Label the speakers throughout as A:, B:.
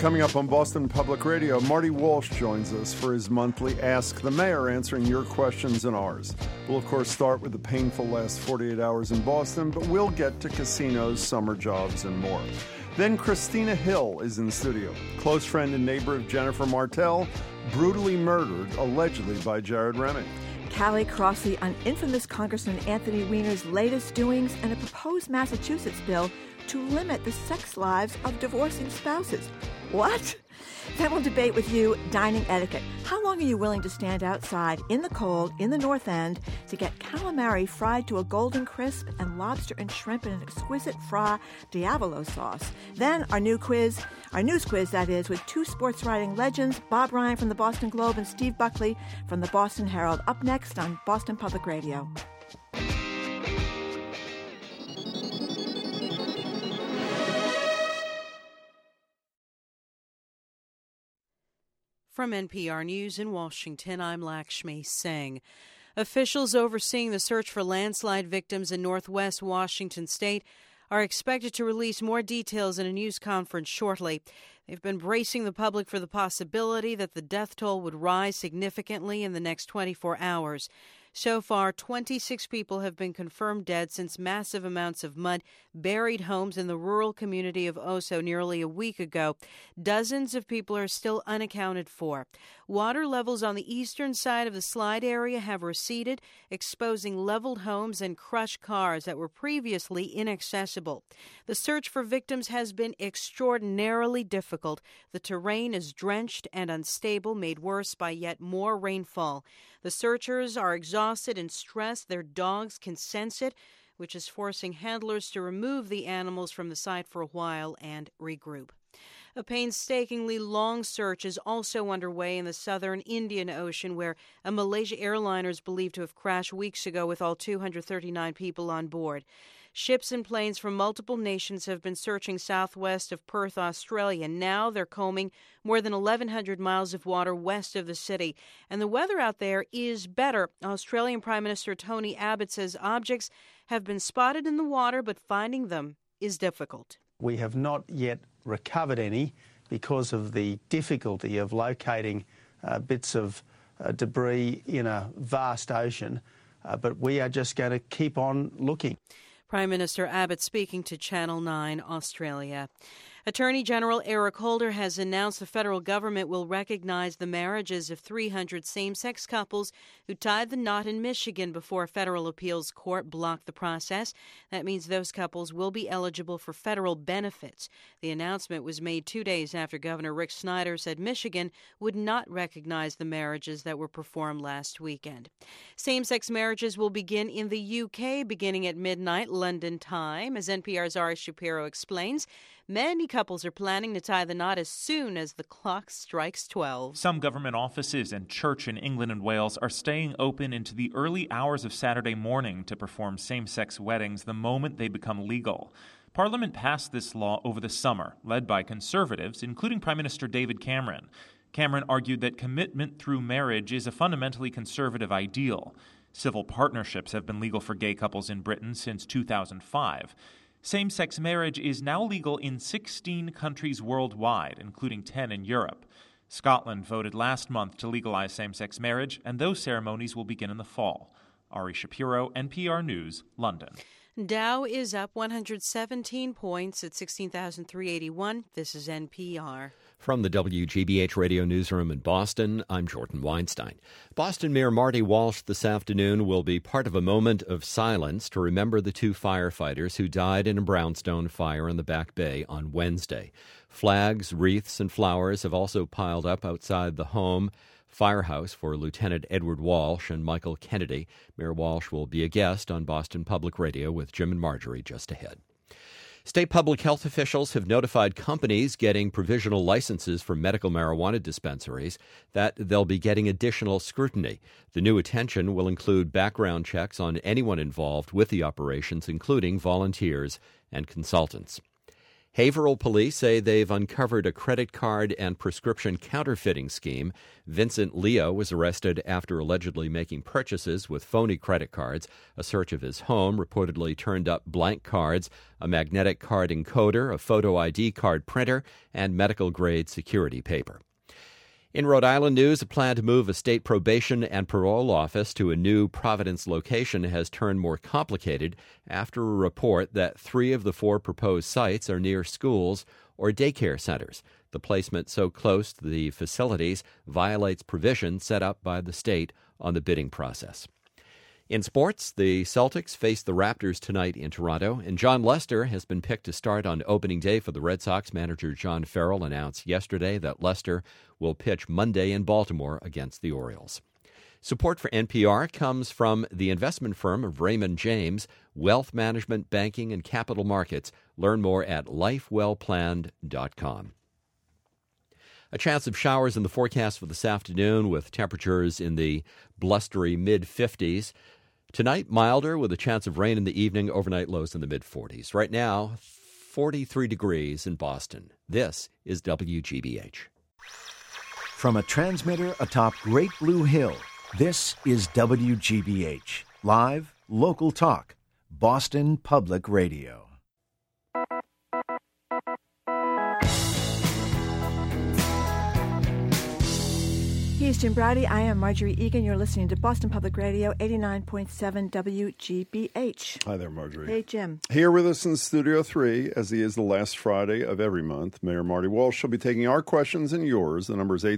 A: Coming up on Boston Public Radio, Marty Walsh joins us for his monthly Ask the Mayor, answering your questions and ours. We'll, of course, start with the painful last 48 hours in Boston, but we'll get to casinos, summer jobs, and more. Then Christina Hill is in the studio, close friend and neighbor of Jennifer Martell, brutally murdered, allegedly by Jared Remick.
B: Callie Crossley on infamous Congressman Anthony Weiner's latest doings and a proposed Massachusetts bill to limit the sex lives of divorcing spouses. What? Then we'll debate with you dining etiquette. How long are you willing to stand outside in the cold in the North End to get calamari fried to a golden crisp and lobster and shrimp in an exquisite Fra Diavolo sauce? Then our news quiz that is, with two sports writing legends, Bob Ryan from the Boston Globe and Steve Buckley from the Boston Herald. Up next on Boston Public Radio.
C: From NPR News in Washington, I'm Lakshmi Singh. Officials overseeing the search for landslide victims in northwest Washington state are expected to release more details in a news conference shortly. They've been bracing the public for the possibility that the death toll would rise significantly in the next 24 hours. So far, 26 people have been confirmed dead since massive amounts of mud buried homes in the rural community of Oso nearly a week ago. Dozens of people are still unaccounted for. Water levels on the eastern side of the slide area have receded, exposing leveled homes and crushed cars that were previously inaccessible. The search for victims has been extraordinarily difficult. The terrain is drenched and unstable, made worse by yet more rainfall. The searchers are exhausted and stressed. Their dogs can sense it, which is forcing handlers to remove the animals from the site for a while and regroup. A painstakingly long search is also underway in the southern Indian Ocean, where a Malaysia airliner is believed to have crashed weeks ago with all 239 people on board. Ships and planes from multiple nations have been searching southwest of Perth, Australia. Now they're combing more than 1,100 miles of water west of the city. And the weather out there is better. Australian Prime Minister Tony Abbott says objects have been spotted in the water, but finding them is difficult.
D: We have not yet recovered any because of the difficulty of locating bits of debris in a vast ocean, but we are just going to keep on looking.
C: Prime Minister Abbott speaking to Channel 9 Australia. Attorney General Eric Holder has announced the federal government will recognize the marriages of 300 same-sex couples who tied the knot in Michigan before a federal appeals court blocked the process. That means those couples will be eligible for federal benefits. The announcement was made 2 days after Governor Rick Snyder said Michigan would not recognize the marriages that were performed last weekend. Same-sex marriages will begin in the UK beginning at midnight London time. As NPR's Ari Shapiro explains, many couples are planning to tie the knot as soon as the clock strikes 12.
E: Some government offices and church in England and Wales are staying open into the early hours of Saturday morning to perform same-sex weddings the moment they become legal. Parliament passed this law over the summer, led by conservatives, including Prime Minister David Cameron. Cameron argued that commitment through marriage is a fundamentally conservative ideal. Civil partnerships have been legal for gay couples in Britain since 2005. Same-sex marriage is now legal in 16 countries worldwide, including 10 in Europe. Scotland voted last month to legalize same-sex marriage, and those ceremonies will begin in the fall. Ari Shapiro, NPR News, London.
C: Dow is up 117 points at 16,381. This is NPR.
F: From the WGBH Radio Newsroom in Boston, I'm Jordan Weinstein. Boston Mayor Marty Walsh this afternoon will be part of a moment of silence to remember the two firefighters who died in a brownstone fire in the Back Bay on Wednesday. Flags, wreaths, and flowers have also piled up outside the home firehouse for Lieutenant Edward Walsh and Michael Kennedy. Mayor Walsh will be a guest on Boston Public Radio with Jim and Marjorie just ahead. State public health officials have notified companies getting provisional licenses for medical marijuana dispensaries that they'll be getting additional scrutiny. The new attention will include background checks on anyone involved with the operations, including volunteers and consultants. Haverhill police say they've uncovered a credit card and prescription counterfeiting scheme. Vincent Leo was arrested after allegedly making purchases with phony credit cards. A search of his home reportedly turned up blank cards, a magnetic card encoder, a photo ID card printer, and medical-grade security paper. In Rhode Island news, a plan to move a state probation and parole office to a new Providence location has turned more complicated after a report that 3 of the 4 proposed sites are near schools or daycare centers. The placement so close to the facilities violates provisions set up by the state on the bidding process. In sports, the Celtics face the Raptors tonight in Toronto, and John Lester has been picked to start on opening day for the Red Sox. Manager John Farrell announced yesterday that Lester will pitch Monday in Baltimore against the Orioles. Support for NPR comes from the investment firm of Raymond James, Wealth Management, Banking, and Capital Markets. Learn more at lifewellplanned.com. A chance of showers in the forecast for this afternoon with temperatures in the blustery mid-50s. Tonight, milder with a chance of rain in the evening, overnight lows in the mid-40s. Right now, 43 degrees in Boston. This is WGBH.
G: From a transmitter atop Great Blue Hill, this is WGBH. Live, local talk, Boston Public Radio.
B: He's Jim Brady. I am Marjorie Egan. You're listening to Boston Public Radio, 89.7 WGBH.
A: Hi there, Marjorie.
B: Hey, Jim.
A: Here with us in Studio 3, as he is the last Friday of every month, Mayor Marty Walsh. She'll be taking our questions and yours. The number is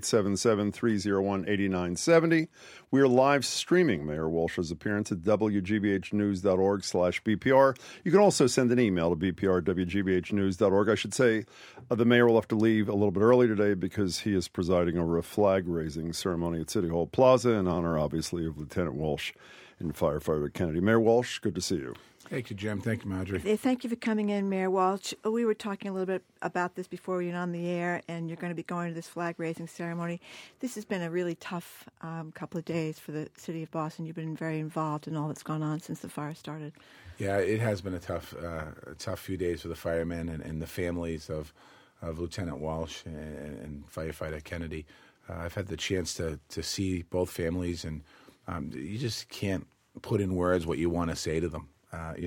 A: 877-301-8970. We are live streaming Mayor Walsh's appearance at WGBHnews.org/BPR. You can also send an email to BPR@WGBHnews.org. I should say the mayor will have to leave a little bit early today because he is presiding over a flag-raising ceremony at City Hall Plaza in honor, obviously, of Lieutenant Walsh and Firefighter Kennedy. Mayor Walsh, good to see you.
H: Thank you, Jim. Thank you, Marjorie.
B: Thank you for coming in, Mayor Walsh. We were talking a little bit about this before we went on the air, and you're going to be going to this flag-raising ceremony. This has been a really tough couple of days for the city of Boston. You've been very involved in all that's gone on since the fire started.
H: Yeah, it has been a tough few days for the firemen and the families of Lieutenant Walsh and Firefighter Kennedy. I've had the chance to see both families, and you just can't put in words what you want to say to them.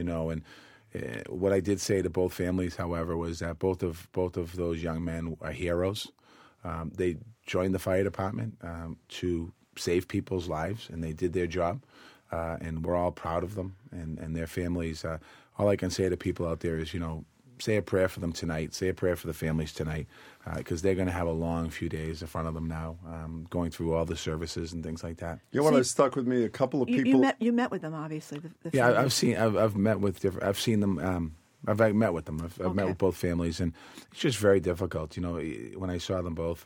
H: What I did say to both families, however, was that both of those young men are heroes. They joined the fire department to save people's lives, and they did their job, and we're all proud of them and their families. All I can say to people out there is, say a prayer for them tonight. Say a prayer for the families tonight, because they're going to have a long few days in front of them now, going through all the services and things like that.
A: You know what has stuck with me? A couple of people.
B: You met with them, obviously. The
H: yeah, I've met with different. I've seen them. I've met with them. I've met with both families, and it's just very difficult. When I saw them both,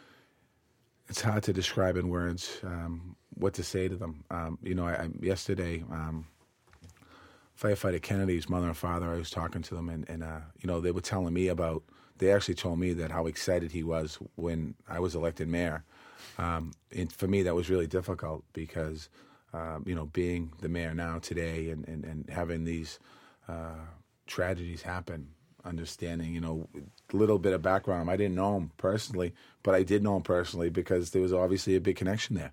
H: it's hard to describe in words what to say to them. Yesterday. Firefighter Kennedy's mother and father, I was talking to them, and they were telling me they actually told me that how excited he was when I was elected mayor. And for me, that was really difficult because, being the mayor now today and having these tragedies happen, understanding, a little bit of background. I didn't know him personally, but I did know him personally because there was obviously a big connection there.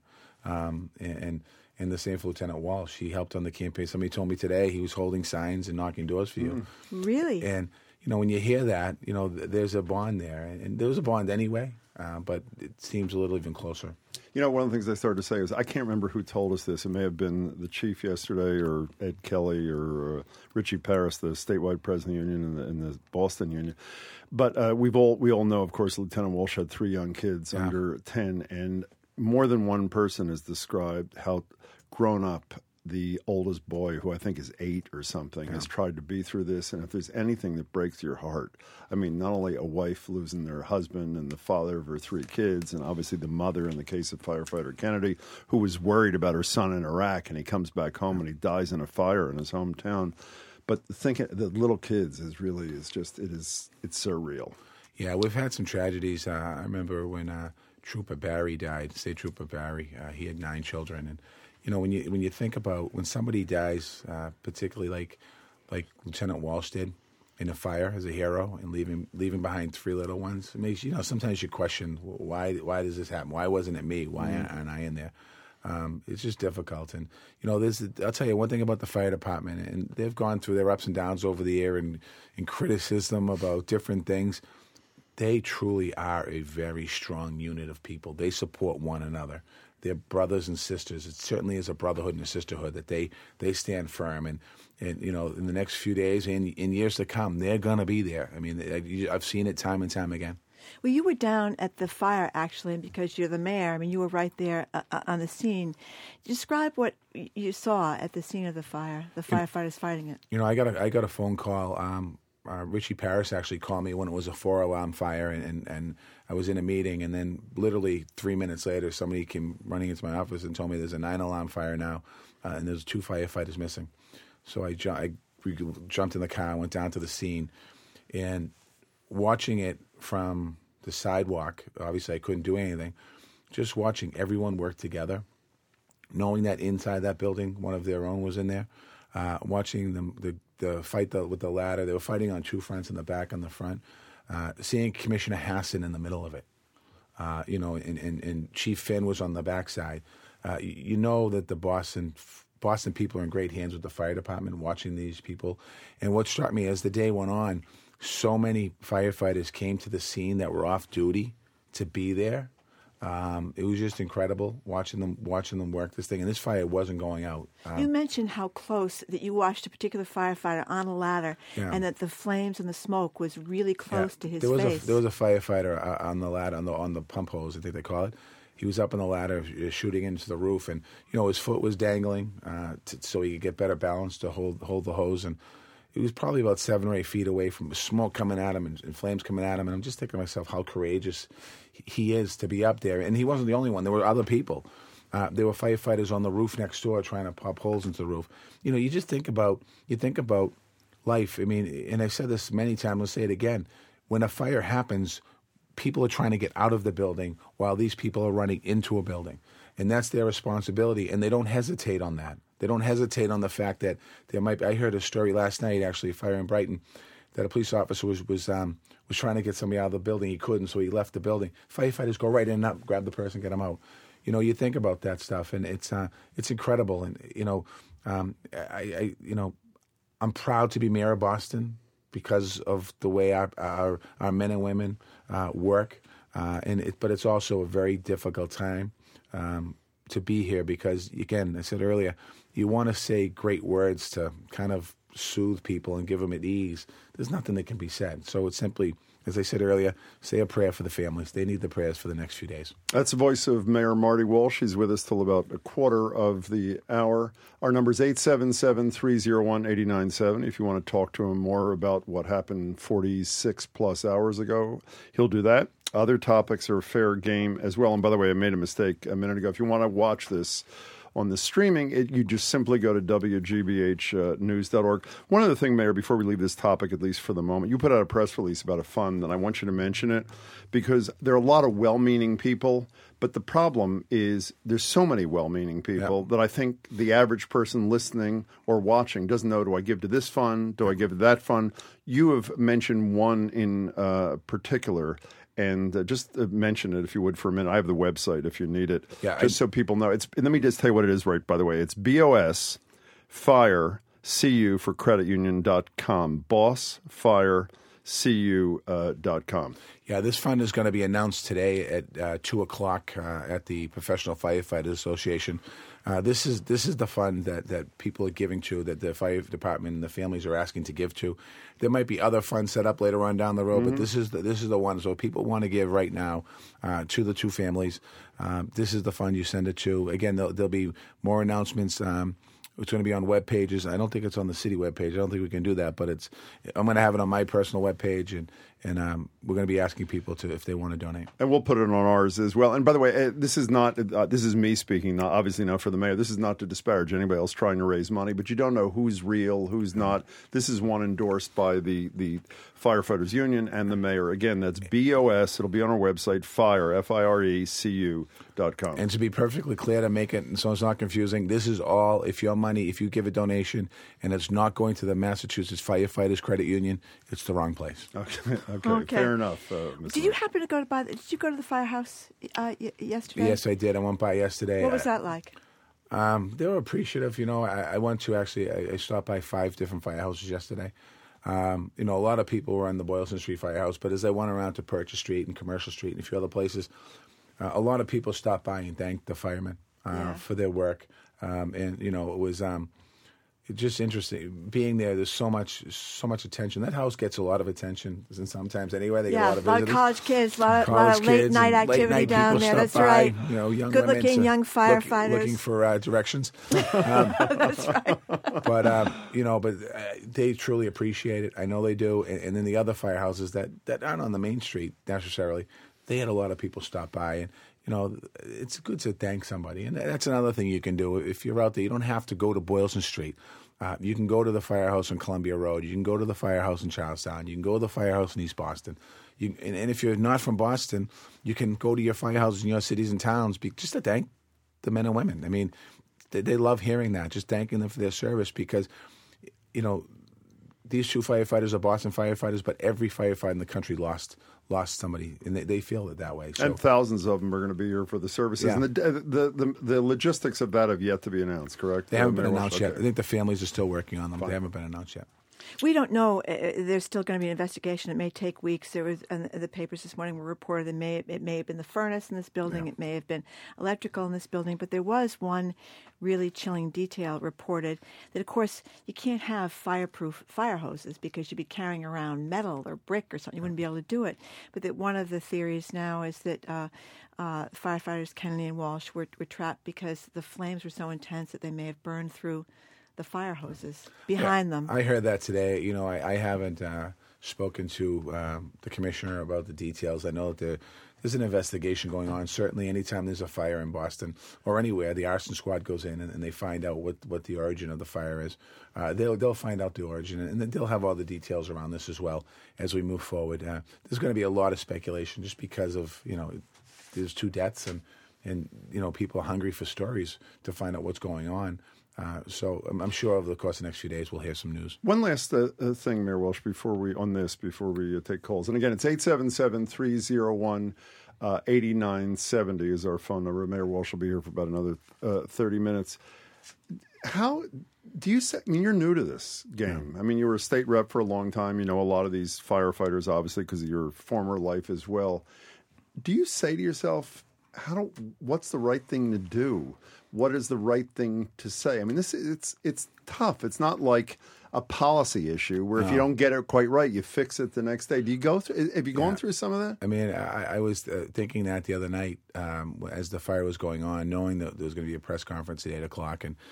H: And the same for Lieutenant Walsh. He helped on the campaign. Somebody told me today he was holding signs and knocking doors for you.
B: Really?
H: And, when you hear that, there's a bond there. And there was a bond anyway, but it seems a little even closer.
A: One of the things I started to say is I can't remember who told us this. It may have been the chief yesterday or Ed Kelly or Richie Paris, the statewide president of the union and the Boston union. But we all know, of course, Lieutenant Walsh had 3 young kids under 10, and more than one person has described how grown up the oldest boy, who I think is 8 or something, has tried to be through this. And if there's anything that breaks your heart, I mean, not only a wife losing their husband and the father of her 3 kids, and obviously the mother in the case of Firefighter Kennedy, who was worried about her son in Iraq, and he comes back home and he dies in a fire in his hometown. But thinking the little kids it's surreal.
H: Yeah, we've had some tragedies. I remember when Trooper Barry died, State Trooper Barry. He had 9 children, and when you think about when somebody dies, particularly like Lieutenant Walsh did, in a fire as a hero and leaving behind 3 little ones. It makes sometimes you question why does this happen? Why wasn't it me? Why aren't I in there? It's just difficult. And I'll tell you one thing about the fire department, and they've gone through their ups and downs over the year and criticism about different things. They truly are a very strong unit of people. They support one another. They're brothers and sisters. It certainly is a brotherhood and a sisterhood that they stand firm. And in the next few days and in years to come, they're going to be there. I mean, I've seen it time and time again.
B: Well, you were down at the fire, actually, because you're the mayor. I mean, you were right there on the scene. Describe what you saw at the scene of the fire, the firefighters fighting it.
H: I got a phone call. Richie Paris actually called me when it was a 4-alarm fire, and I was in a meeting, and then literally 3 minutes later, somebody came running into my office and told me there's a 9-alarm fire now, and there's 2 firefighters missing. So I jumped in the car, went down to the scene, and watching it from the sidewalk, obviously I couldn't do anything, just watching everyone work together, knowing that inside that building, one of their own was in there, watching them the fight with the ladder. They were fighting on 2 fronts, in the back and the front, seeing Commissioner Hassan in the middle of it, and Chief Finn was on the backside. That the Boston people are in great hands with the fire department, watching these people. And what struck me as the day went on, so many firefighters came to the scene that were off duty to be there. It was just incredible watching them work this thing. And this fire wasn't going out.
B: You mentioned how close that you watched a particular firefighter on a ladder, and that the flames and the smoke was really close to his face.
H: There was a firefighter on the ladder, on the pump hose, I think they call it. He was up on the ladder shooting into the roof, and his foot was dangling so he could get better balance to hold the hose. And he was probably about 7 or 8 feet away from smoke coming at him and flames coming at him. And I'm just thinking to myself how courageous he is to be up there. And he wasn't the only one. There were other people. There were firefighters on the roof next door trying to pop holes into the roof. You think about life. I mean, and I've said this many times, let's say it again. When a fire happens, people are trying to get out of the building while these people are running into a building. And that's their responsibility, and they don't hesitate on that. They don't hesitate on the fact that there might be. I heard a story last night, actually, a fire in Brighton, that a police officer was trying to get somebody out of the building. He couldn't, so he left the building. Firefighters go right in and up, grab the person, get them out. You think about that stuff, and it's incredible. And I'm proud to be mayor of Boston because of the way our men and women work, but it's also a very difficult time to be here because, again, I said earlier, you want to say great words to kind of soothe people and give them at ease. There's nothing that can be said. So it's simply, as I said earlier, say a prayer for the families. They need the prayers for the next few days.
A: That's the voice of Mayor Marty Walsh. He's with us till about a quarter of the hour. Our number is 877-301-8970. If you want to talk to him more about what happened 46-plus hours ago, he'll do that. Other topics are fair game as well. And by the way, I made a mistake a minute ago. If you want to watch this on the streaming, you just simply go to WGBHnews.org. One other thing, Mayor, before we leave this topic, at least for the moment, you put out a press release about a fund, and I want you to mention it because there are a lot of well-meaning people, but the problem is there's so many well-meaning people that I think the average person listening or watching doesn't know, do I give to this fund? Do I give to that fund? You have mentioned one in particular. And just mention it, if you would, for a minute. I have the website if you need it, so people know. Let me just tell you what it is, right, by the way. It's BOS Fire CU for creditunion.com. bossfirecu.com.
H: Yeah, this fund is going to be announced today at 2 o'clock at the Professional Firefighters Association. This is the fund that people are giving to, that the fire department and the families are asking to give to. There might be other funds set up later on down the road, but this is the one. So if people want to give right now to the 2 families, this is the fund you send it to. Again, there'll be more announcements. It's going to be on web pages. I don't think it's on the city web page. I don't think we can do that, but I'm going to have it on my personal web page, and we're going to be asking people if they want to donate.
A: And we'll put it on ours as well. And by the way, this is not this is me speaking, obviously not for the mayor. This is not to disparage anybody else trying to raise money, but you don't know who's real, who's not. This is one endorsed by the Firefighters Union and the mayor. Again, that's BOS. It'll be on our website, FIRE, FIRECU.com.
H: And to be perfectly clear, to make it so it's not confusing, this is all, if your money, if you give a donation and it's not going to the Massachusetts Firefighters Credit Union, it's the wrong place.
A: Okay. Fair enough.
B: Did you happen to go to did you go to the firehouse yesterday?
H: Yes, I did. I went by yesterday.
B: What was that like?
H: They were appreciative. I went to I stopped by 5 different firehouses yesterday. A lot of people were on the Boylston Street Firehouse, but as I went around to Purchase Street and Commercial Street and a few other places, a lot of people stopped by and thanked the firemen for their work. It was just interesting being there. There's so much attention. That house gets a lot of attention, and sometimes anyway they get a lot of visitors.
B: A lot of college kids, a lot of late night activity down there. That's right.
H: Young
B: good-looking young firefighters
H: looking for directions.
B: That's right.
H: But they truly appreciate it. I know they do. And then the other firehouses that aren't on the main street necessarily, they had a lot of people stop by and. It's good to thank somebody. And that's another thing you can do. If you're out there, you don't have to go to Boylston Street. You can go to the firehouse on Columbia Road. You can go to the firehouse in Charlestown. You can go to the firehouse in East Boston. And if you're not from Boston, you can go to your firehouses in your cities and towns just to thank the men and women. I mean, they love hearing that, just thanking them for their service because, these 2 firefighters are Boston firefighters, but every firefighter in the country lost somebody, and they feel it that way. So.
A: And thousands of them are going to be here for the services.
H: Yeah.
A: And the logistics of that have yet to be announced, correct?
H: They haven't been announced yet. I think the families are still working on them. Fine. They haven't been announced yet.
B: We don't know. There's still going to be an investigation. It may take weeks. There was, and the papers this morning were reported it may have been the furnace in this building. Yeah. It may have been electrical in this building. But there was one really chilling detail reported that, of course, you can't have fireproof fire hoses because you'd be carrying around metal or brick or something. You wouldn't be able to do it. But that one of the theories now is that firefighters Kennedy and Walsh were trapped because the flames were so intense that they may have burned through the fire hoses behind them.
H: I heard that today. I haven't spoken to the commissioner about the details. I know that there's an investigation going on. Certainly, anytime there's a fire in Boston or anywhere, the arson squad goes in and they find out what the origin of the fire is. They'll find out the origin, and then they'll have all the details around this as well as we move forward. There's going to be a lot of speculation just because of there's 2 deaths and people are hungry for stories to find out what's going on. So I'm sure over the course of the next few days we'll hear some news.
A: One last thing, Mayor Walsh, before we take calls. And again, it's 877-301-8970 is our phone number. Mayor Walsh will be here for about another 30 minutes. How do you say, you're new to this game. Yeah. I mean, you were a state rep for a long time. You know a lot of these firefighters, obviously, because of your former life as well. Do you say to yourself, what's the right thing to do? What is the right thing to say? I mean, it's tough. It's not like a policy issue where if you don't get it quite right, you fix it the next day. Have you gone through some of that?
H: I mean, I was thinking that the other night as the fire was going on, knowing that there was going to be a press conference at 8 o'clock and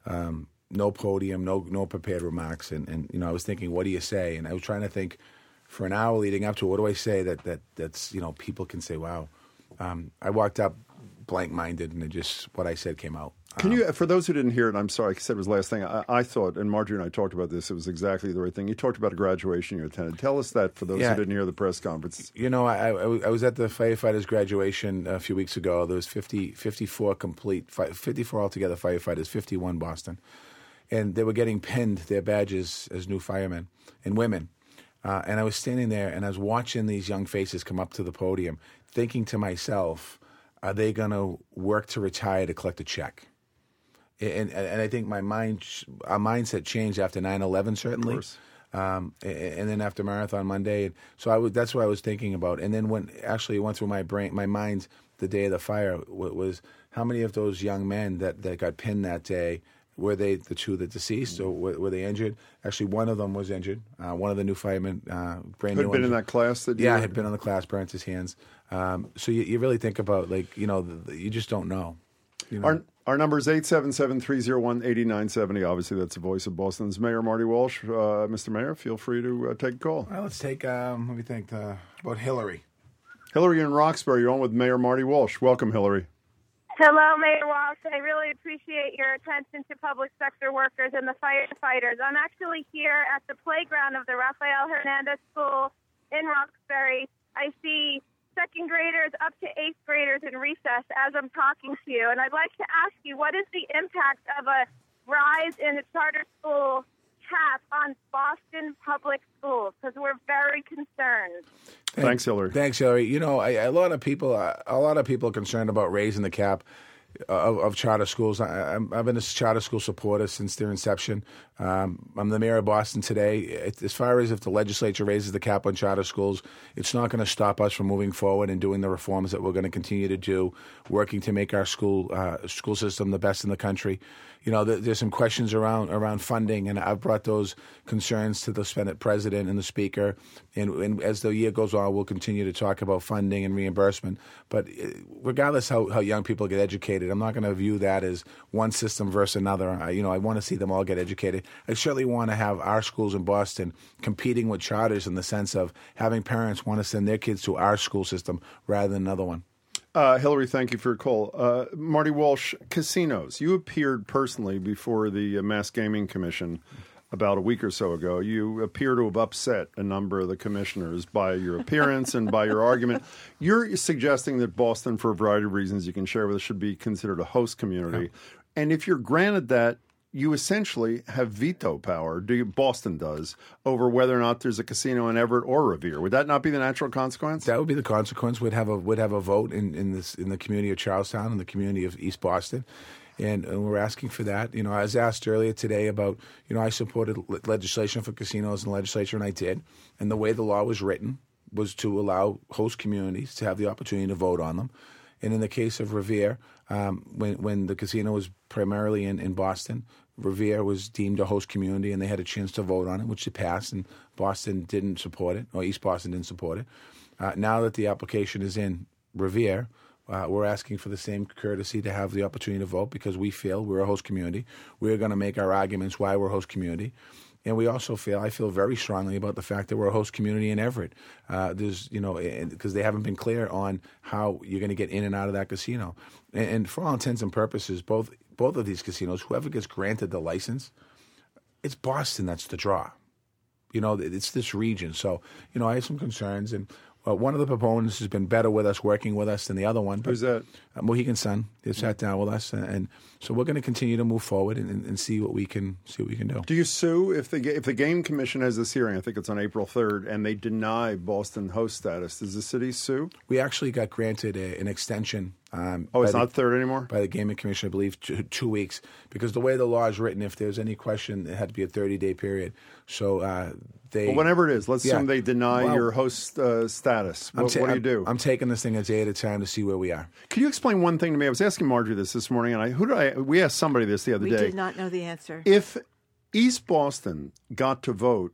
H: no podium, no prepared remarks. And I was thinking, what do you say? And I was trying to think for an hour leading up to it, what do I say that's people can say, wow. I walked up blank-minded, and what I said came out.
A: Can you, for those who didn't hear it, I'm sorry, I said it was the last thing. I thought, and Marjorie and I talked about this, it was exactly the right thing. You talked about a graduation you attended. Tell us that for those who didn't hear the press conference.
H: I was at the firefighters' graduation a few weeks ago. There was 54 altogether firefighters, 51 Boston. And they were getting pinned their badges as new firemen and women. And I was standing there, and I was watching these young faces come up to the podium, thinking to myself, are they going to work to retire to collect a check? And I think our mindset changed after 9/11, certainly. And then after Marathon Monday. And so that's what I was thinking about. And then when actually it went through my mind the day of the fire was how many of those young men that got pinned that day, were they the 2 that deceased, or were they injured? Actually, one of them was injured. One of the new firemen, brand new.
A: Had been in that class?
H: Yeah, had been on the class, burnt his hands. So you really think about, you just don't know.
A: Our number is 877-301-8970. Obviously, that's the voice of Boston's Mayor Marty Walsh. Mr. Mayor, feel free to take a call.
H: Well, let's take, let me think, about Hillary.
A: Hillary in Roxbury, you're on with Mayor Marty Walsh. Welcome, Hillary.
I: Hello, Mayor Walsh. I really appreciate your attention to public sector workers and the firefighters. I'm actually here at the playground of the Rafael Hernandez School in Roxbury. I see second graders up to eighth graders in recess as I'm talking to you. And I'd like to ask you, what is the impact of a rise in the charter school cap on Boston public schools? Because we're very concerned.
A: Thanks, Hillary.
H: Thanks, Hillary. You know, a lot of people are concerned about raising the cap of charter schools. I've been a charter school supporter since their inception. I'm the mayor of Boston today. As far as if the legislature raises the cap on charter schools, it's not going to stop us from moving forward and doing the reforms that we're going to continue to do, working to make our school system the best in the country. You know, there's some questions around funding, and I've brought those concerns to the Senate President and the Speaker. And as the year goes on, we'll continue to talk about funding and reimbursement. But regardless how young people get educated, I'm not going to view that as one system versus another. I want to see them all get educated. I certainly want to have our schools in Boston competing with charters in the sense of having parents want to send their kids to our school system rather than another one.
A: Hillary, thank you for your call. Marty Walsh, casinos. You appeared personally before the Mass Gaming Commission about a week or so ago. You appear to have upset a number of the commissioners by your appearance and by your argument. You're suggesting that Boston, for a variety of reasons you can share with us, should be considered a host community. Yeah. And if you're granted that, you essentially have veto power, Boston does, over whether or not there's a casino in Everett or Revere. Would that not be the natural consequence?
H: That would be the consequence. We'd have a vote in the community of Charlestown and the community of East Boston. And we're asking for that. You know, I was asked earlier today about, I supported legislation for casinos in the legislature, and I did. And the way the law was written was to allow host communities to have the opportunity to vote on them. And in the case of Revere, when the casino was primarily in Boston, Revere was deemed a host community, and they had a chance to vote on it, which it passed, and Boston didn't support it, or East Boston didn't support it. Now that the application is in Revere, we're asking for the same courtesy to have the opportunity to vote because we feel we're a host community. We're going to make our arguments why we're a host community. And we also I feel very strongly about the fact that we're a host community in Everett. Because they haven't been clear on how you're going to get in and out of that casino. And for all intents and purposes, both of these casinos, whoever gets granted the license, it's Boston that's the draw. It's this region. So, I have some concerns. And one of the proponents has been better with us, working with us than the other one.
A: Who's that?
H: Mohegan Sun. They sat down with us, and so we're going to continue to move forward and see what we can do.
A: Do you sue if the Game Commission has this hearing? I think it's on April 3rd, and they deny Boston host status. Does the city sue?
H: We actually got granted an extension.
A: It's not third anymore?
H: By the Gaming Commission, I believe, 2 weeks. Because the way the law is written, if there's any question, it had to be a 30-day period. So
A: whenever it is, let's assume they deny your host status. What do you do?
H: I'm taking this thing a day at a time to see where we are.
A: Can you explain one thing to me? I was asking Marjorie this morning, and we asked somebody this the other day.
B: We did not know the answer.
A: If East Boston got to vote,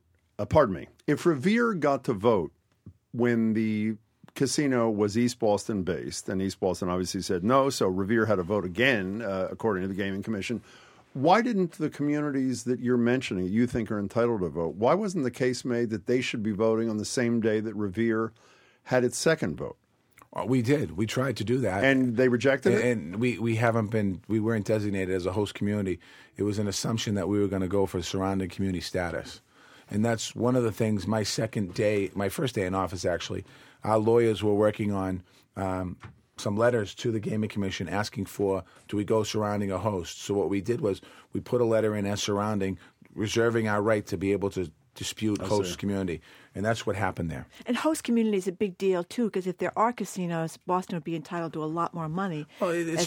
A: if Revere got to vote when the casino was East Boston based, and East Boston obviously said no, so Revere had to vote again, according to the Gaming Commission. Why didn't the communities that you're mentioning, you think are entitled to vote, why wasn't the case made that they should be voting on the same day that Revere had its second vote?
H: We did. We tried to do that.
A: And they rejected it?
H: And we weren't designated as a host community. It was an assumption that we were going to go for surrounding community status. And that's one of the things, my first day in office actually, our lawyers were working on some letters to the Gaming Commission asking for, do we go surrounding a host? So what we did was we put a letter in as surrounding, reserving our right to be able to dispute host community. And that's what happened there.
B: And host community is a big deal, too, because if there are casinos, Boston would be entitled to a lot more money.
H: Well, it's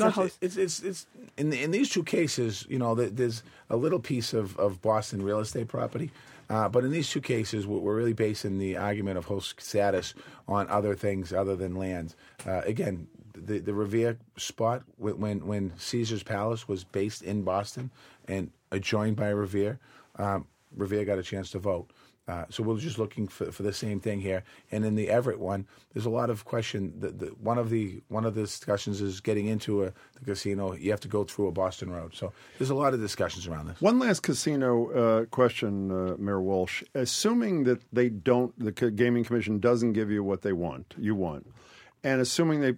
H: in these two cases, there's a little piece of Boston real estate property. But in these two cases, we're really basing the argument of host status on other things other than land. Again, the Revere spot, when Caesar's Palace was based in Boston and adjoined by Revere, Revere got a chance to vote. So we're just looking for the same thing here. And in the Everett one, there's a lot of question. One of the discussions is getting into the casino. You have to go through a Boston road. So there's a lot of discussions around this.
A: One last casino question, Mayor Walsh. Assuming that the Gaming Commission doesn't give you what you want, And assuming they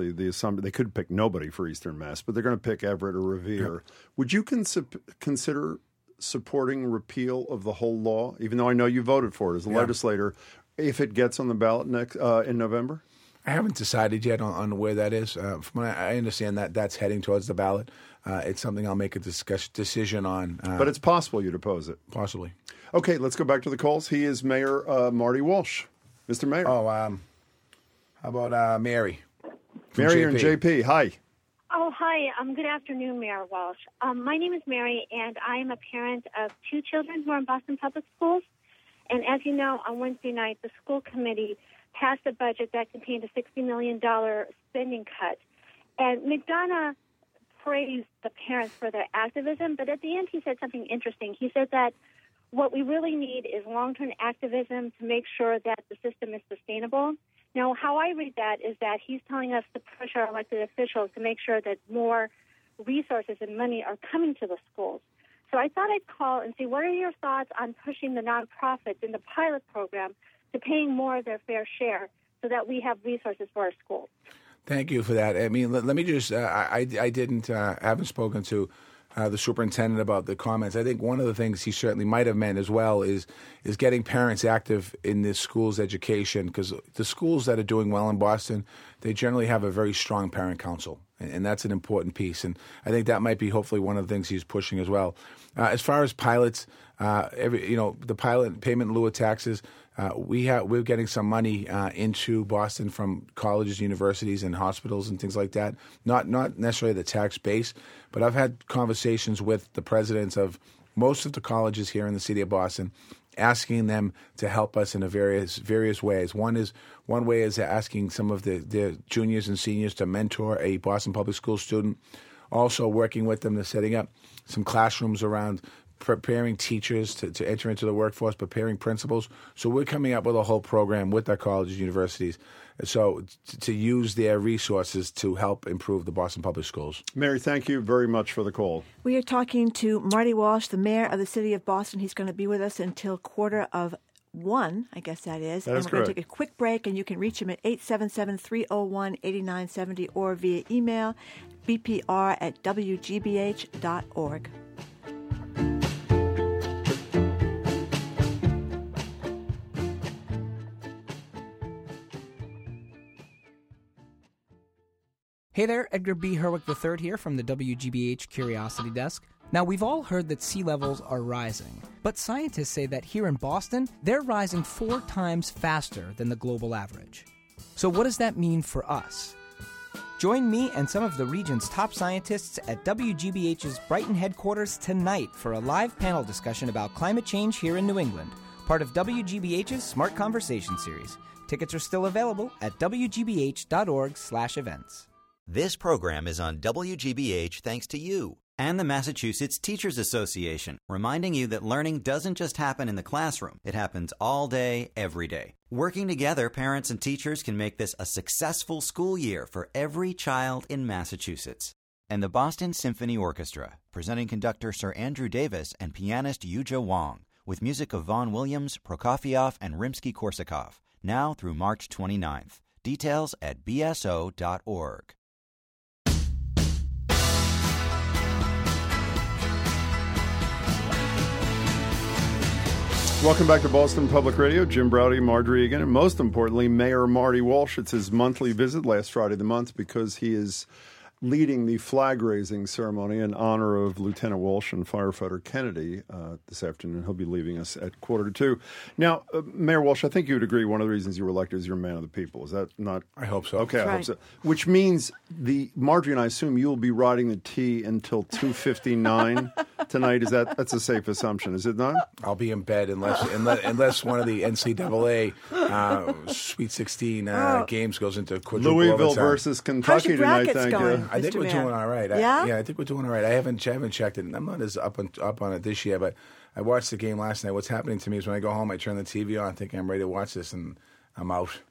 A: could pick nobody for Eastern Mass, but they're going to pick Everett or Revere. Yep. Would you consider supporting repeal of the whole law, even though I know you voted for it as a legislator, if it gets on the ballot in November?
H: I haven't decided yet on where that is. From what I understand that's heading towards the ballot. It's something I'll make a decision on.
A: But it's possible you'd oppose it.
H: Possibly. Okay,
A: let's go back to the calls. He is Mayor Marty Walsh. Mr. Mayor.
H: Oh, how about Mary?
A: Mary and JP. Hi.
J: Oh, hi. Good afternoon, Mayor Walsh. My name is Mary, and I am a parent of 2 children who are in Boston Public Schools. And as you know, on Wednesday night, the school committee passed a budget that contained a $60 million spending cut. And McDonough praised the parents for their activism, but at the end he said something interesting. He said that what we really need is long-term activism to make sure that the system is sustainable. Now, how I read that is that he's telling us to push our elected officials to make sure that more resources and money are coming to the schools. So I thought I'd call and see, what are your thoughts on pushing the nonprofits in the pilot program to paying more of their fair share so that we have resources for our schools?
H: Thank you for that. I mean, let me just, I haven't spoken to the superintendent about the comments. I think one of the things he certainly might have meant as well is getting parents active in this school's education, because the schools that are doing well in Boston, they generally have a very strong parent council, and that's an important piece. And I think that might be hopefully one of the things he's pushing as well. As far as pilots, the pilot payment in lieu of taxes, we're getting some money into Boston from colleges, universities, and hospitals and things like that. Not necessarily the tax base, but I've had conversations with the presidents of most of the colleges here in the city of Boston, asking them to help us in various ways. One way is asking some of the juniors and seniors to mentor a Boston Public School student. Also working with them to setting up some classrooms around preparing teachers to enter into the workforce, preparing principals. So we're coming up with a whole program with our colleges, universities, so to use their resources to help improve the Boston Public Schools.
A: Mary, thank you very much for the call.
B: We are talking to Marty Walsh, the mayor of the city of Boston. He's going to be with us until 1:15, I guess that is.
A: And
B: we're going to take a quick break, and you can reach him at 877-301-8970 or via email, bpr@wgbh.org.
K: Hey there, Edgar B. Herwick III here from the WGBH Curiosity Desk. Now, we've all heard that sea levels are rising, but scientists say that here in Boston, they're rising 4 times faster than the global average. So what does that mean for us? Join me and some of the region's top scientists at WGBH's Brighton headquarters tonight for a live panel discussion about climate change here in New England, part of WGBH's Smart Conversation series. Tickets are still available at wgbh.org/events.
L: This program is on WGBH thanks to you and the Massachusetts Teachers Association, reminding you that learning doesn't just happen in the classroom. It happens all day, every day. Working together, parents and teachers can make this a successful school year for every child in Massachusetts. And the Boston Symphony Orchestra, presenting conductor Sir Andrew Davis and pianist Yuja Wong, with music of Vaughan Williams, Prokofiev, and Rimsky-Korsakov, now through March 29th. Details at bso.org.
A: Welcome back to Boston Public Radio. Jim Braude, Marjorie Egan, and most importantly, Mayor Marty Walsh. It's his monthly visit last Friday of the month because he is leading the flag-raising ceremony in honor of Lieutenant Walsh and firefighter Kennedy this afternoon. He'll be leaving us at 1:45. Now, Mayor Walsh, I think you would agree one of the reasons you were elected is you're a man of the people. Is that not?
H: I hope so.
A: Okay,
B: That's
A: I
B: right.
A: hope so. Which means Marjorie and I assume you'll be riding the T until 2:59 tonight. That's a safe assumption, is it not?
H: I'll be in bed unless one of the NCAA Sweet 16 games goes into quadruple
A: Louisville
H: overtime.
A: versus Kentucky
B: your
A: tonight.
B: brackets
A: Thank
B: going?
A: you.
H: I think
B: Mr.
H: we're
B: Mayor.
H: doing all right.
B: Yeah?
H: I think we're doing all right. I haven't checked it. I'm not as up on it this year, but I watched the game last night. What's happening to me is when I go home, I turn the TV on, thinking I'm ready to watch this, and I'm out.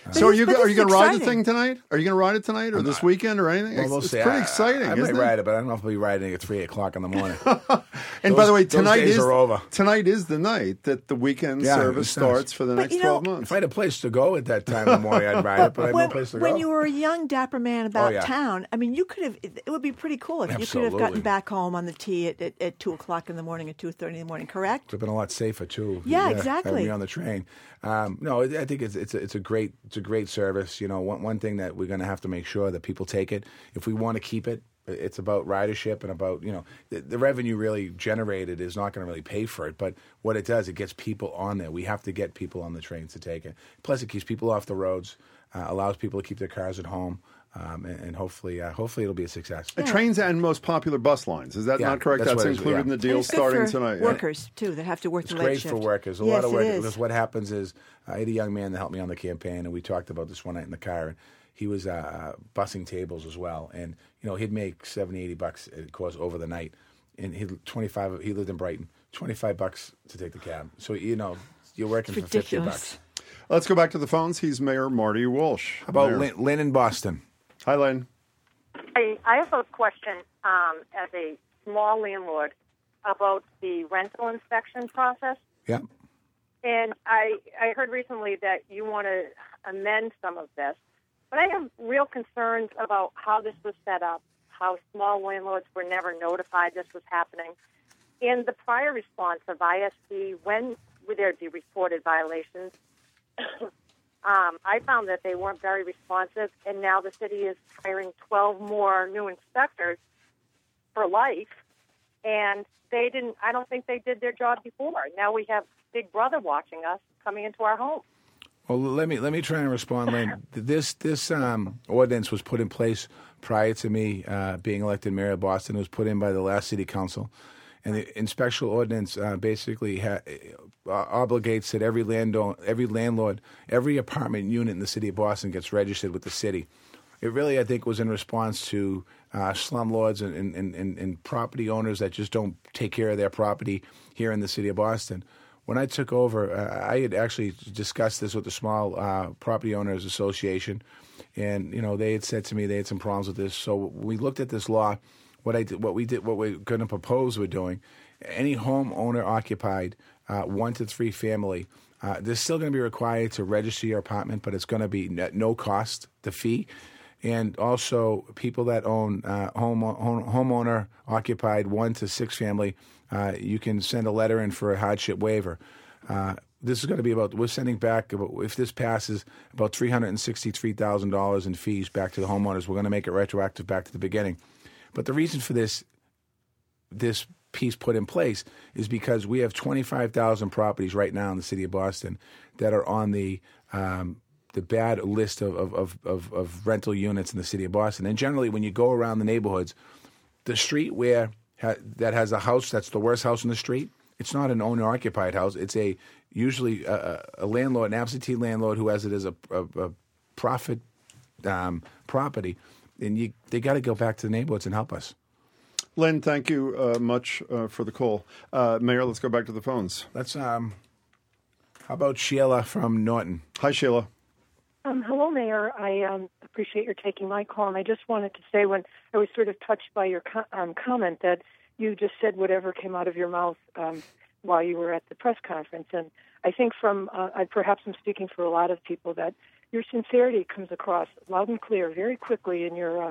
A: So are you going to ride the
B: exciting.
A: thing tonight? Are you going to ride it tonight or this weekend or anything?
H: Well, we'll
A: It's
H: see.
A: pretty exciting,
H: I
A: isn't
H: might
A: it?
H: ride it, but I don't know if I'll be riding at 3 o'clock in the morning.
A: And by the way,
H: those
A: tonight
H: days
A: is
H: are over.
A: Tonight is the night that the weekend service
H: it's nice.
A: starts for the next 12 months.
H: If I had a place to go at that time in the morning, I'd ride it, but I have no place to go.
B: When you were a young, dapper man about
H: yeah.
B: town, I mean, you could have. It would be pretty cool if you could have
H: Absolutely.
B: gotten back home on the T at 2 o'clock in the morning, at 2:30 in the morning. Correct?
H: It would have been a lot safer too.
B: Yeah, exactly.
H: Having me on the train. No, I think it's a great service. You know, one thing that we're going to have to make sure that people take it. If we want to keep it, it's about ridership and about, you know, the revenue really generated is not going to really pay for it. But what it does, it gets people on there. We have to get people on the trains to take it. Plus, it keeps people off the roads, allows people to keep their cars at home. And hopefully it'll be a success.
A: Trains and most popular bus lines. Is that not correct? That's
H: what it is,
A: included in the deal
B: It's good
A: starting
B: for
A: tonight.
B: workers too that have to work
H: It's
B: the late
H: great
B: shift.
H: for workers. A
B: Yes,
H: lot of
B: it
H: workers.
B: is.
H: Because what happens is, I had a young man that helped me on the campaign, and we talked about this one night in the car. And he was bussing tables as well, and you know he'd make $70-$80 of course over the night, and he lived in Brighton, $25 to take the cab. So you know you're working for $50.
A: Let's go back to the phones. He's Mayor Marty Walsh.
H: How about Lynn in Boston?
A: Hi, Lynn.
M: I have a question as a small landlord about the rental inspection process.
H: Yeah.
M: And I heard recently that you want to amend some of this, but I have real concerns about how this was set up, how small landlords were never notified this was happening, and the prior response of ISD, when would there be reported violations? I found that they weren't very responsive, and now the city is hiring 12 more new inspectors for life, and they didn't. I don't think they did their job before. Now we have Big Brother watching us coming into our home.
H: Well, let me try and respond, Lynn. This ordinance was put in place prior to me being elected mayor of Boston. It was put in by the last city council, and the inspection ordinance basically obligates that every landlord, every apartment unit in the city of Boston gets registered with the city. It really, I think, was in response to slumlords and property owners that just don't take care of their property here in the city of Boston. When I took over, I had actually discussed this with the Small Property Owners Association, and you know they had said to me they had some problems with this. So we looked at this law. What we're going to propose we're doing, any home owner occupied 1 to 3 family, they're still going to be required to register your apartment, but it's going to be at no cost, the fee. And also people that own homeowner occupied 1 to 6 family, you can send a letter in for a hardship waiver. This is going to be we're sending back, if this passes, about $363,000 in fees back to the homeowners. We're going to make it retroactive back to the beginning. But the reason for this piece put in place is because we have 25,000 properties right now in the city of Boston that are on the bad list of rental units in the city of Boston. And generally, when you go around the neighborhoods, the street that has a house that's the worst house in the street, it's not an owner-occupied house. It's usually a landlord, an absentee landlord who has it as a profit property. And they got to go back to the neighborhoods and help us.
A: Lynn, thank you much for the call. Mayor, let's go back to the phones.
H: Let's. How about Sheila from Norton?
A: Hi, Sheila.
N: Hello, Mayor. I appreciate your taking my call, and I just wanted to say when I was sort of touched by your comment that you just said whatever came out of your mouth while you were at the press conference, and I think perhaps I'm speaking for a lot of people that your sincerity comes across loud and clear very quickly in your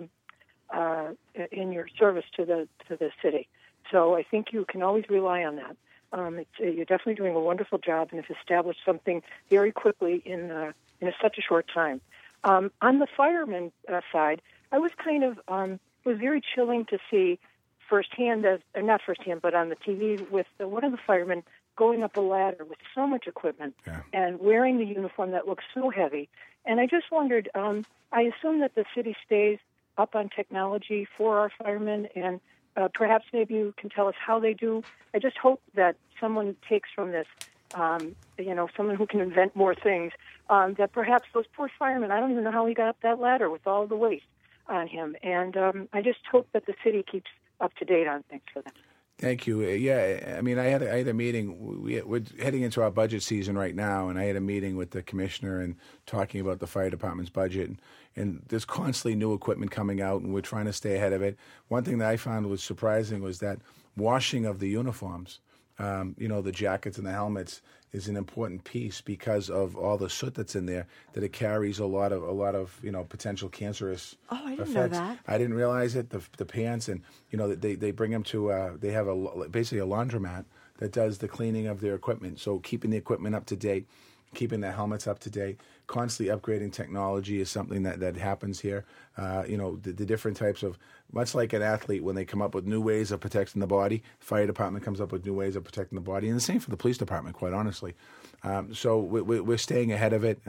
N: service to the city. So I think you can always rely on that. You're definitely doing a wonderful job and have established something very quickly in such a short time. On the fireman side, I was it was very chilling to see firsthand, not firsthand, but on the TV with one of the firemen going up a ladder with so much equipment and wearing the uniform that looks so heavy. And I just wondered, I assume that the city stays up on technology for our firemen, and perhaps maybe you can tell us how they do. I just hope that someone takes from this, someone who can invent more things, that perhaps those poor firemen, I don't even know how he got up that ladder with all the weight on him. And I just hope that the city keeps up to date on things for them.
H: Thank you. Yeah, I mean, I had a meeting. We're heading into our budget season right now, and I had a meeting with the commissioner and talking about the fire department's budget. And there's constantly new equipment coming out, and we're trying to stay ahead of it. One thing that I found was surprising was that washing of the uniforms, the jackets and the helmets, is an important piece because of all the soot that's in there. That it carries a lot of potential cancerous
B: I didn't
H: effects.
B: know that.
H: I didn't realize it. The pants, and they bring them to. They have basically a laundromat that does the cleaning of their equipment. So keeping the equipment up to date, keeping the helmets up to date, constantly upgrading technology is something that happens here. The different types of, much like an athlete, when they come up with new ways of protecting the body, fire department comes up with new ways of protecting the body, and the same for the police department, quite honestly. So we're staying ahead of it.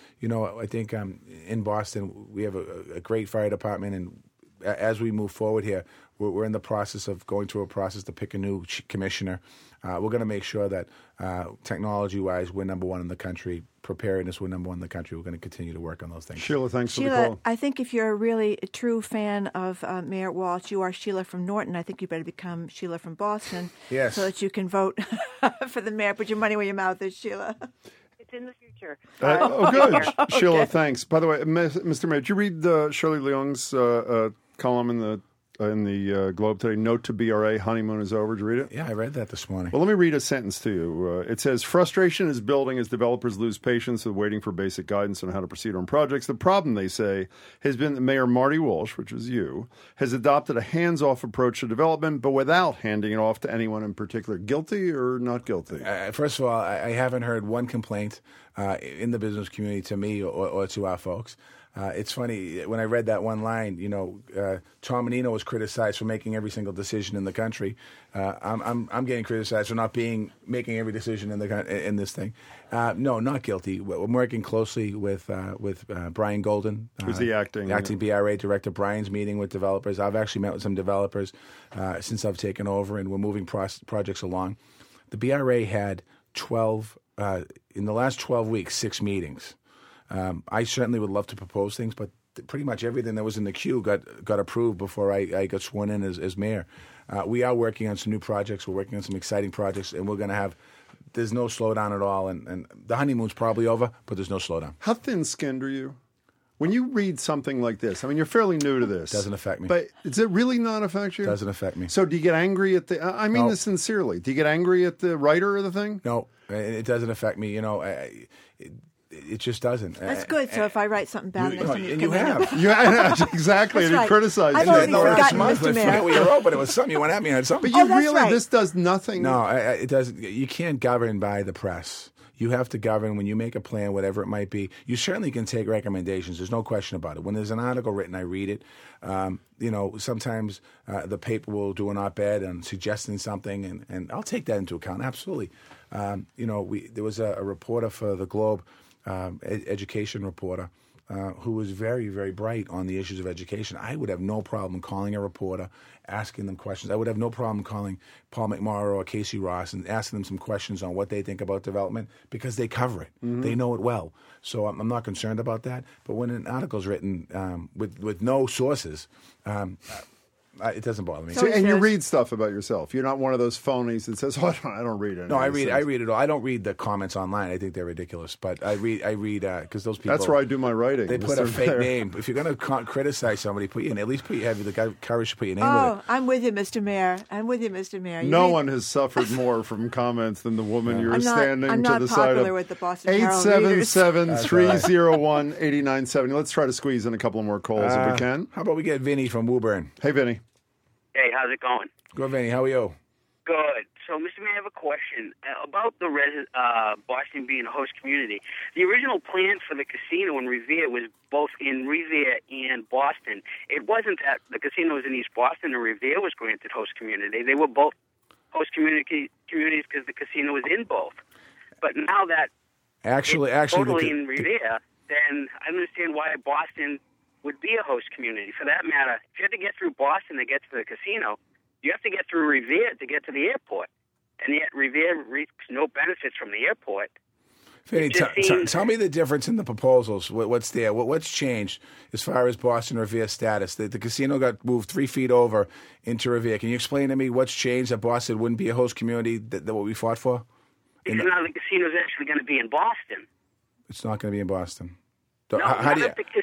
H: I think in Boston we have a great fire department, and as we move forward here, we're in the process of going through a process to pick a new commissioner. We're going to make sure that technology-wise, we're number one in the country. Preparedness, we're number one in the country. We're going to continue to work on those things.
A: Sheila, thanks for the call.
B: I think if you're a really true fan of Mayor Walsh, you are Sheila from Norton. I think you better become Sheila from Boston.
H: Yes.
B: So that you can vote for the mayor. Put your money where your mouth is, Sheila.
M: It's in the future.
A: Good.
B: Okay.
A: Sheila, thanks. By the way, Mr. Mayor, did you read Shirley Leung's column in the Globe today? Note to BRA, honeymoon is over. Did you read it?
H: Yeah, I read that this morning.
A: Well, let me read a sentence to you. It says, frustration is building as developers lose patience with waiting for basic guidance on how to proceed on projects. The problem, they say, has been that Mayor Marty Walsh, which is you, has adopted a hands-off approach to development, but without handing it off to anyone in particular. Guilty or not guilty?
H: First of all, I haven't heard one complaint in the business community to me or to our folks. It's funny, when I read that one line, Tom Menino was criticized for making every single decision in the country. I'm getting criticized for not making every decision in this thing. No, not guilty. I'm working closely with Brian Golden,
A: who's the acting
H: BRA director. Brian's meeting with developers. I've actually met with some developers since I've taken over, and we're moving projects along. The BRA had 12 in the last 12 weeks, 6 meetings. I certainly would love to propose things, but pretty much everything that was in the queue got approved before I got sworn in as mayor. We are working on some new projects. We're working on some exciting projects, and we're going to have – there's no slowdown at all. And the honeymoon's probably over, but there's no slowdown.
A: How thin-skinned are you? When you read something like this, I mean, you're fairly new to this.
H: Doesn't affect me.
A: But does it really not affect you?
H: Doesn't affect me.
A: So do you get angry at the – I mean this sincerely. Do you get angry at the writer of the thing?
H: No, it doesn't affect me. It just doesn't.
B: That's good. So if I write something bad next time,
H: you have.
A: Yeah, exactly. And you criticize
B: I've already forgotten, Mr. Mayor.
H: I forget where but it was something. You went at me on something.
A: But you really, this does nothing.
H: No, it doesn't. You can't govern by the press. You have to govern when you make a plan, whatever it might be. You certainly can take recommendations. There's no question about it. When there's an article written, I read it. Sometimes the paper will do an op-ed and suggesting something, and I'll take that into account. Absolutely. There was a reporter for the Globe, education reporter, who was very, very bright on the issues of education. I would have no problem calling a reporter, asking them questions. I would have no problem calling Paul McMorrow or Casey Ross and asking them some questions on what they think about development, because they cover it. Mm-hmm. They know it well. So I'm not concerned about that. But when an article's written with no sources, it doesn't bother me.
A: And you read stuff about yourself. You're not one of those phonies that says, "Oh, I don't read it."
H: No, I read it all. I don't read the comments online. I think they're ridiculous. But I read because those people.
A: That's where I do my writing.
H: They put a fake name. If you're going to criticize somebody, at least have the courage to put your name with it.
B: Oh, I'm with you, Mr. Mayor. I'm with you, Mr. Mayor.
A: No one has suffered more from comments than the woman you're standing to the side of.
B: I'm not popular with the Boston Herald readers.
A: 877-301-8970. Let's try to squeeze in a couple more calls if we can.
H: How about we get Vinny from Woburn?
A: Hey, Vinny.
O: Hey, how's it going?
H: Good, Vinny. How are you?
O: Good. So, Mr. Mayor, I have a question about the Boston being a host community. The original plan for the casino in Revere was both in Revere and Boston. It wasn't that the casino was in East Boston and Revere was granted host community. They were both host communities because the casino was in both. But now that
H: actually,
O: totally in Revere, then I understand why Boston would be a host community. For that matter, if you had to get through Boston to get to the casino, you have to get through Revere to get to the airport. And yet Revere reaps no benefits from the airport.
H: Vinny, tell me the difference in the proposals. What's there? What's changed as far as Boston Revere status? The casino got moved 3 feet over into Revere. Can you explain to me what's changed that Boston wouldn't be a host community that what we fought for?
O: Because now the casino is actually going to be in Boston.
H: It's not going to be in Boston.
O: None of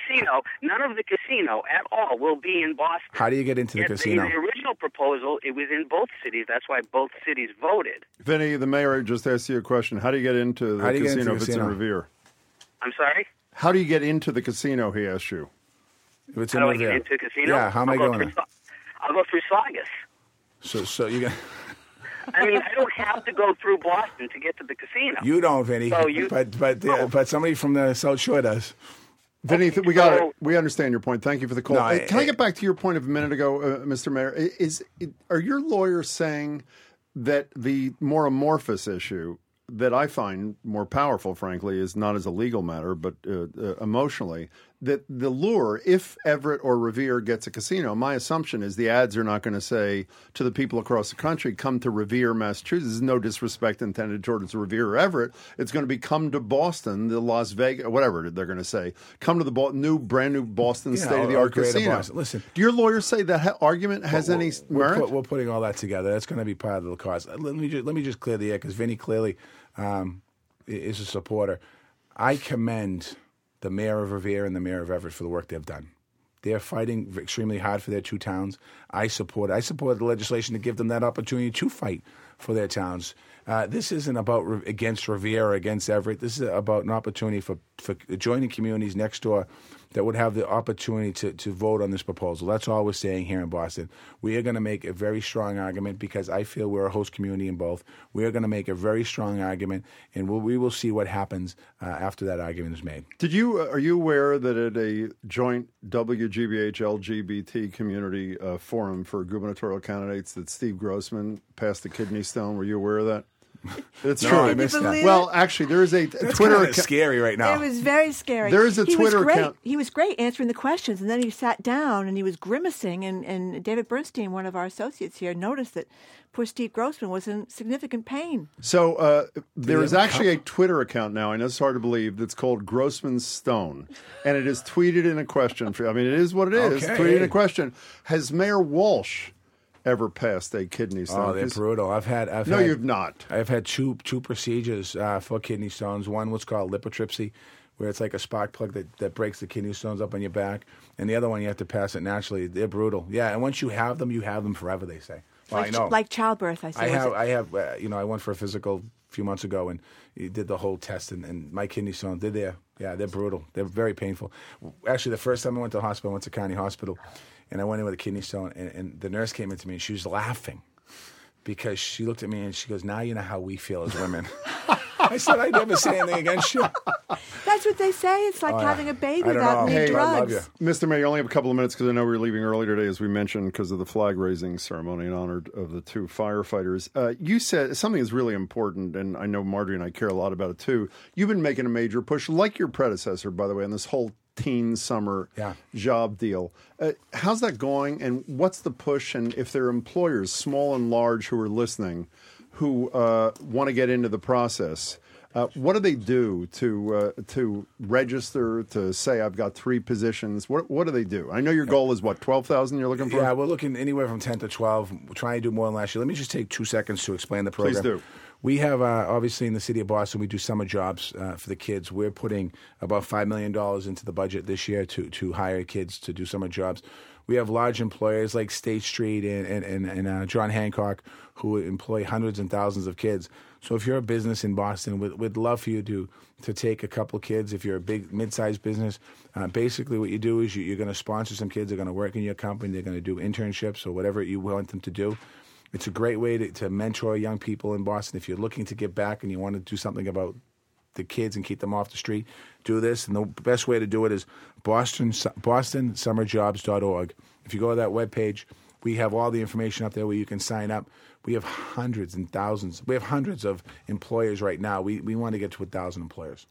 O: the casino at all will be in Boston.
H: How do you get into the casino?
O: In the original proposal, it was in both cities. That's why both cities voted.
A: Vinny, the mayor just asked you a question. How do you get into the casino if it's in Revere?
O: I'm sorry?
A: How do you get into the casino, he asked you?
H: If it's
O: how do I get into the casino?
H: Yeah, how am I going there?
O: I'll go through Saugus.
H: So you got...
O: I mean, I don't have to go through Boston to get to the casino.
H: You don't, Vinny. So but somebody from the South Shore does.
A: Vinny, we understand your point. Thank you for the call. Can I get back to your point of a minute ago, Mr. Mayor? Are your lawyers saying that the more amorphous issue that I find more powerful, frankly, is not as a legal matter, but emotionally, that the lure, if Everett or Revere gets a casino, my assumption is the ads are not going to say to the people across the country, come to Revere, Massachusetts. There's no disrespect intended towards Revere or Everett. It's going to be come to Boston, the Las Vegas, whatever they're going to say. Come to the brand new Boston state-of-the-art casino.
H: Boston. Listen,
A: do your lawyers say that argument has any merit?
H: We're putting all that together. That's going to be part of the cause. Let me just clear the air, because Vinny clearly is a supporter. I commend the mayor of Revere and the mayor of Everett for the work they've done. They're fighting extremely hard for their two towns. I support the legislation to give them that opportunity to fight for their towns. This isn't about against Revere or against Everett. This is about an opportunity for adjoining communities next door that would have the opportunity to vote on this proposal. That's all we're saying here in Boston. We are going to make a very strong argument, because I feel we're a host community in both. We are going to make a very strong argument, and we will see what happens after that argument is made.
A: Are you aware that at a joint WGBH LGBT community forum for gubernatorial candidates that Steve Grossman passed the kidney stone? Were you aware of that? It's
H: no,
A: true.
H: I missed that.
A: Well, actually, there is a Twitter account.
H: Scary right now.
B: It was very scary.
A: There is a Twitter account.
B: He was great answering the questions, and then he sat down and he was grimacing. And David Bernstein, one of our associates here, noticed that poor Steve Grossman was in significant pain.
A: So there is actually a Twitter account now. I know it's hard to believe. That's called Grossman's Stone, and it is tweeted in a question. It is what it is.
H: Okay.
A: Tweeted in a question. Has Mayor Walsh ever passed a kidney stone?
H: Oh, they're brutal.
A: You've not.
H: I've had two procedures for kidney stones. One was called lithotripsy, where it's like a spark plug that breaks the kidney stones up on your back, and the other one you have to pass it naturally. They're brutal. Yeah, and once you have them forever, they say. Well, I know.
B: Like childbirth, I see.
H: I went for a physical a few months ago, and he did the whole test, and my kidney stones, they're brutal. They're very painful. Actually, the first time I went to the hospital, I went to County Hospital, and I went in with a kidney stone, and the nurse came into me, and she was laughing because she looked at me, and she goes, now you know how we feel as women. I said, I'd never say anything against you.
B: That's what they say. It's like having a baby without any drugs.
H: I love you.
A: Mr. Mayor, you only have a couple of minutes because I know we were leaving early today, as we mentioned, because of the flag-raising ceremony in honor of the two firefighters. You said something is really important, and I know Marjorie and I care a lot about it, too. You've been making a major push, like your predecessor, by the way, on this whole teen summer job deal. How's that going, and what's the push? And if there are employers, small and large, who are listening, who want to get into the process, what do they do to register, to say, I've got 3 positions? What do they do? I know your goal is, 12,000 you're looking for?
H: Yeah, we're looking anywhere from 10 to 12. We're trying to do more than last year. Let me just take 2 seconds to explain the program.
A: Please do.
H: We have, obviously, in the city of Boston, we do summer jobs for the kids. We're putting about $5 million into the budget this year to hire kids to do summer jobs. We have large employers like State Street and John Hancock who employ hundreds and thousands of kids. So if you're a business in Boston, we'd love for you to take a couple kids. If you're a big, mid-sized business, basically what you do is you're going to sponsor some kids. They're going to work in your company. They're going to do internships or whatever you want them to do. It's a great way to mentor young people in Boston. If you're looking to give back and you want to do something about the kids and keep them off the street, do this. And the best way to do it is bostonsummerjobs.org. If you go to that webpage, we have all the information up there where you can sign up. We have hundreds and thousands. We have hundreds of employers right now. We want to get to 1,000 employers.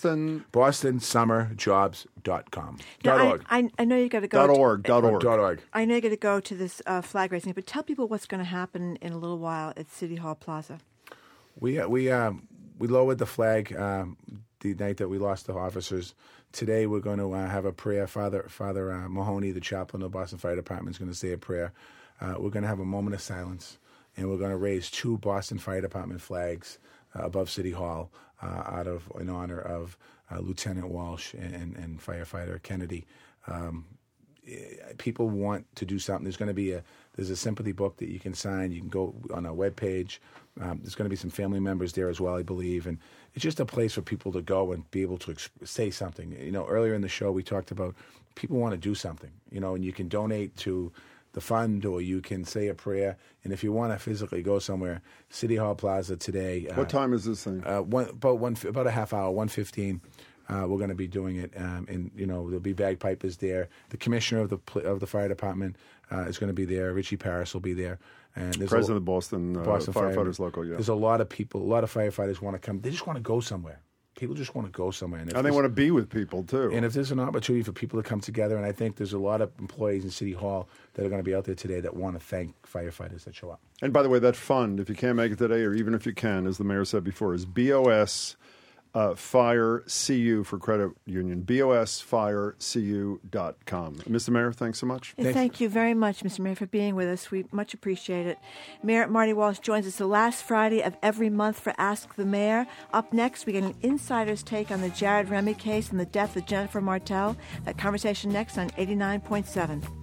H: bostonsummerjobs.com. .org.
B: I know you got to go.
A: .org.
B: I know you got to go to this flag raising, but tell people what's going to happen in a little while at City Hall Plaza.
H: We we lowered the flag the night that we lost the officers. Today we're going to have a prayer. Father Mahoney, the chaplain of the Boston Fire Department, is going to say a prayer. We're going to have a moment of silence, and we're going to raise 2 Boston Fire Department flags above City Hall in honor of Lieutenant Walsh and firefighter Kennedy. People want to do something. There's a sympathy book that you can sign. You can go on our webpage. There's going to be some family members there as well, I believe, and it's just a place for people to go and be able to say something. Earlier in the show we talked about people want to do something, and you can donate to the fund or you can say a prayer. And if you want to physically go somewhere, City Hall Plaza today.
A: What time is this thing?
H: About a half hour, 1:15. We're going to be doing it, and there'll be bagpipers there. The commissioner of the fire department is going to be there. Richie Paris will be there, and there's
A: president of Boston Firefighters Local. Yeah,
H: there's a lot of people. A lot of firefighters want to come. They just want to go somewhere. People just want to go somewhere,
A: and they want to be with people too.
H: And if there's an opportunity for people to come together, and I think there's a lot of employees in City Hall that are going to be out there today that want to thank firefighters that show up.
A: And by the way, that fund, if you can't make it today, or even if you can, as the mayor said before, is BOS. Fire CU for credit union, bosfirecu.com. Mr. Mayor, thanks so much.
B: Thank you very much, Mr. Mayor, for being with us. We much appreciate it. Mayor Marty Walsh joins us the last Friday of every month for Ask the Mayor. Up next, we get an insider's take on the Jared Remy case and the death of Jennifer Martell. That conversation next on 89.7.